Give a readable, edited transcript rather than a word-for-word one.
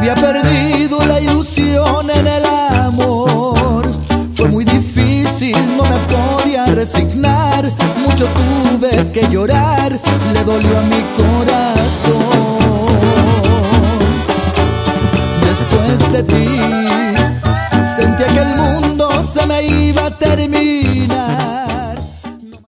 había perdido la ilusión en el amor. Fue muy difícil, no me podía resignar. Mucho tuve que llorar, le dolió a mi corazón. Después de ti, sentía que el mundo se me iba a terminar.